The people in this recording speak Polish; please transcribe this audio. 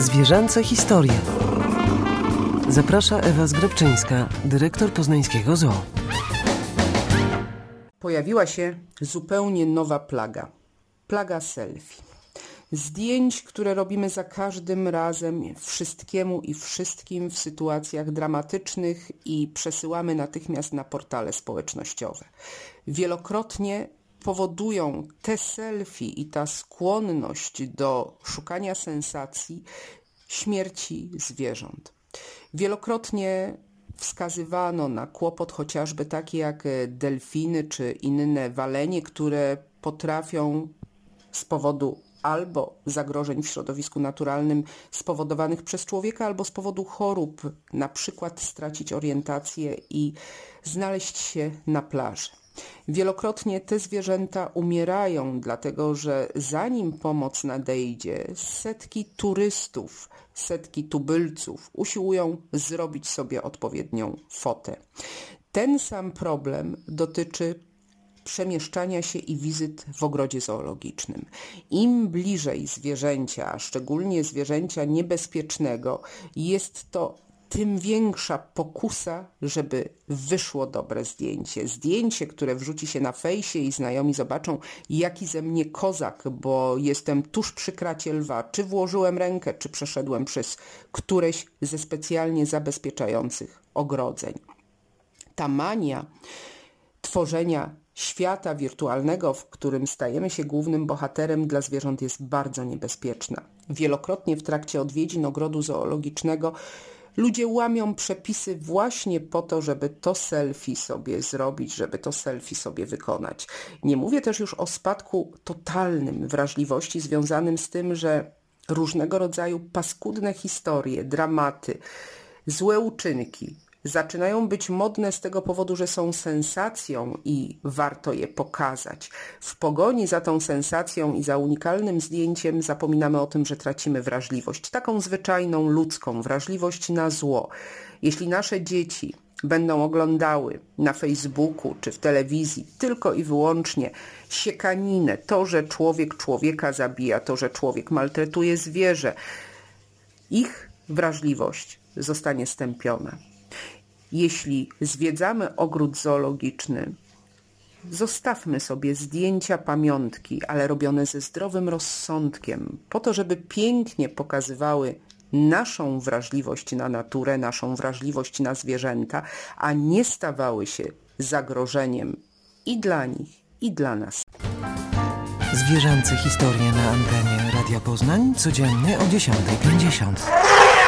Zwierzęce historie. Zaprasza Ewa Zgrabczyńska, dyrektor poznańskiego zoo. Pojawiła się zupełnie nowa plaga. Plaga selfie. Zdjęć, które robimy za każdym razem wszystkiemu i wszystkim w sytuacjach dramatycznych i przesyłamy natychmiast na portale społecznościowe. Wielokrotnie powodują te selfie i ta skłonność do szukania sensacji śmierci zwierząt. Wielokrotnie wskazywano na kłopot chociażby taki jak delfiny czy inne walenie, które potrafią z powodu albo zagrożeń w środowisku naturalnym spowodowanych przez człowieka, albo z powodu chorób, na przykład stracić orientację i znaleźć się na plaży. Wielokrotnie te zwierzęta umierają, dlatego że zanim pomoc nadejdzie, setki turystów, setki tubylców usiłują zrobić sobie odpowiednią fotę. Ten sam problem dotyczy przemieszczania się i wizyt w ogrodzie zoologicznym. Im bliżej zwierzęcia, a szczególnie zwierzęcia niebezpiecznego, jest to tym większa pokusa, żeby wyszło dobre zdjęcie. Zdjęcie, które wrzuci się na fejsie i znajomi zobaczą, jaki ze mnie kozak, bo jestem tuż przy kracie lwa, czy włożyłem rękę, czy przeszedłem przez któreś ze specjalnie zabezpieczających ogrodzeń. Ta mania tworzenia świata wirtualnego, w którym stajemy się głównym bohaterem, dla zwierząt jest bardzo niebezpieczna. Wielokrotnie w trakcie odwiedzin ogrodu zoologicznego ludzie łamią przepisy właśnie po to, żeby to selfie sobie zrobić, żeby to selfie sobie wykonać. Nie mówię też już o spadku totalnym wrażliwości związanym z tym, że różnego rodzaju paskudne historie, dramaty, złe uczynki zaczynają być modne z tego powodu, że są sensacją i warto je pokazać. W pogoni za tą sensacją i za unikalnym zdjęciem zapominamy o tym, że tracimy wrażliwość. Taką zwyczajną, ludzką wrażliwość na zło. Jeśli nasze dzieci będą oglądały na Facebooku czy w telewizji tylko i wyłącznie siekaninę, to, że człowiek człowieka zabija, to, że człowiek maltretuje zwierzę, ich wrażliwość zostanie stępiona. Jeśli zwiedzamy ogród zoologiczny, zostawmy sobie zdjęcia, pamiątki, ale robione ze zdrowym rozsądkiem, po to, żeby pięknie pokazywały naszą wrażliwość na naturę, naszą wrażliwość na zwierzęta, a nie stawały się zagrożeniem i dla nich, i dla nas. Zwierzęce historie na antenie Radia Poznań codziennie o 10:50.